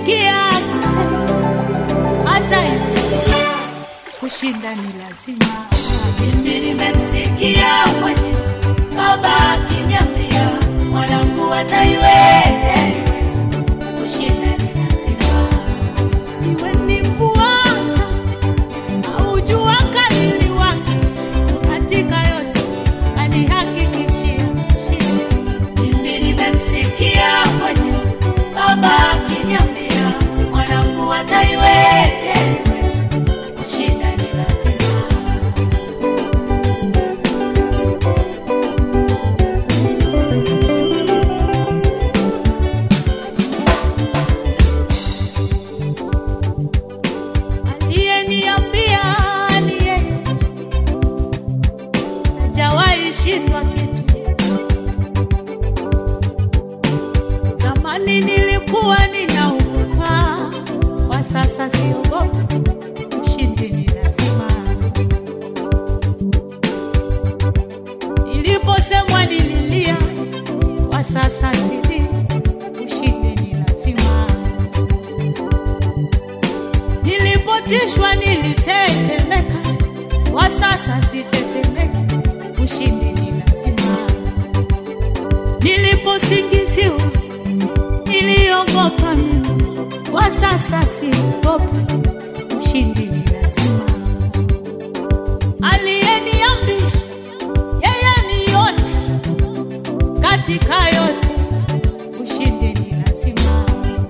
nimemsikia akisema hata kushinda ni lazima. Mimi nimemsikia mwenye baba akiniambia mwanangu ataiweje, kushinda ni lazima. Iwe ni kuasa au jua kali wake, katika yote anihakikishia kushinda. Mimi nimemsikia mwenye baba akiniambia mwanangu ataiweje, kushinda ni lazima. Aliyeniambia ni yeye, hajawahi shindwa kitu. Zamani nilikuwa ninaogopa, kwa sasa siogopi, ushindi ni lazima. Niliposemwa nililia, kwa sasa sili, ushindi ni lazima. Nilipotishwa nilitetemeka, kwa sasa sitetemeka, ushindi ni lazima. Niliposingiziwa niliogopa mimi, kwa sasa siogopi, ushindi ni lazima. Aliyeniambia yeye ni yote katika yote, ushindi ni lazima.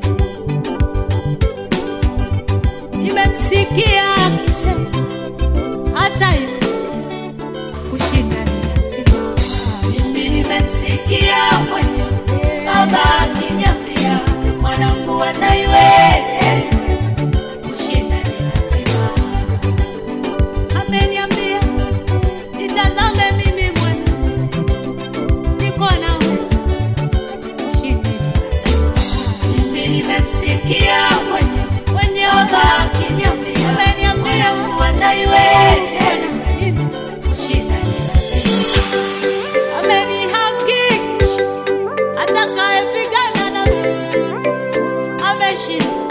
Nimemsikia akisema hata hivyo kushinda ni lazima. Mimi nimemsikia mwenye baba akiniambia mwanangu ataiweje, kushinda ni lazima. Ameniambia nitazame mimi mwana, niko nawe, ushindi ni lazima. Mimi nimemsikia mwenye baba akiniambia mwanangu ataiweje, kushinda ni lazima. Amenihakikisha atakayepigana nami ameshinda.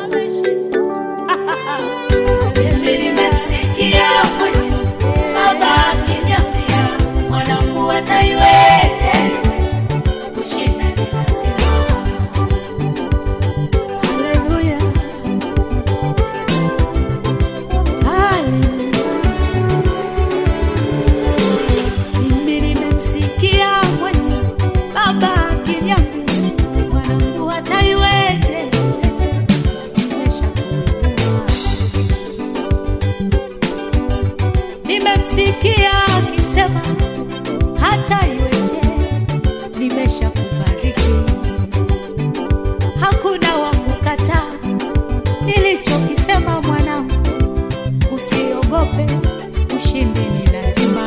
Mimi nimemsikia mwenye baba akiniambia mwanangu ataiweje, kushinda ni lazima. Haleluya, mimi nimemsikia mwenye baba akiniambia mwanangu ataiweje, nimemsikia akisema hata iweje, nimeshakubariki. Hakuna wa kukataa nilichokisema mwanangu, usiogope, ushindi ni lazima.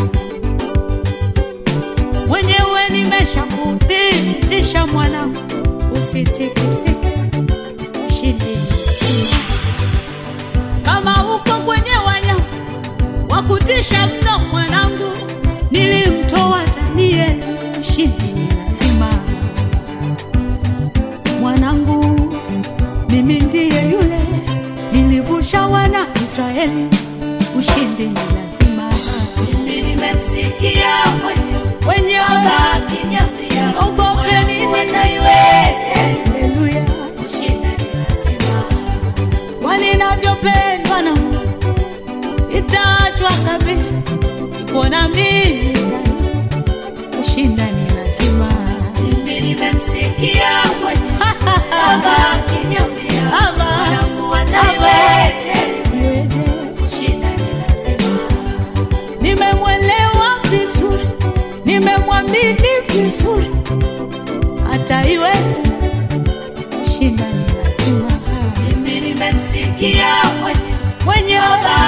Mwenyewe nimeshakuthibitisha mwanangu, usitikisike, ushindi ni lazima. Kama uko kwenye wanyama wakutisha mno mwanangu, nilimtoa Danieli, ushindi ni lazima. Mwanangu, mimi ndiye yule nilivusha wana Israeli, ushindi ni lazima. Mimi nimemsikia mwenye baba akiniambia ogope nini, ataiweje, haleluya, ushindi ni lazima. Walinavyopendwa na Mungu sitaachwa kabisa, niko na mimi, kushinda ni lazima. Mimi nimemsikia mwenye baba akiniambia mwanangu ataiweje, kushinda ni lazima. Nimemwelewa vizuri, nimemwamini vizuri, ataiweje, kushinda ni lazima. Mimi nimemsikia mwenye baba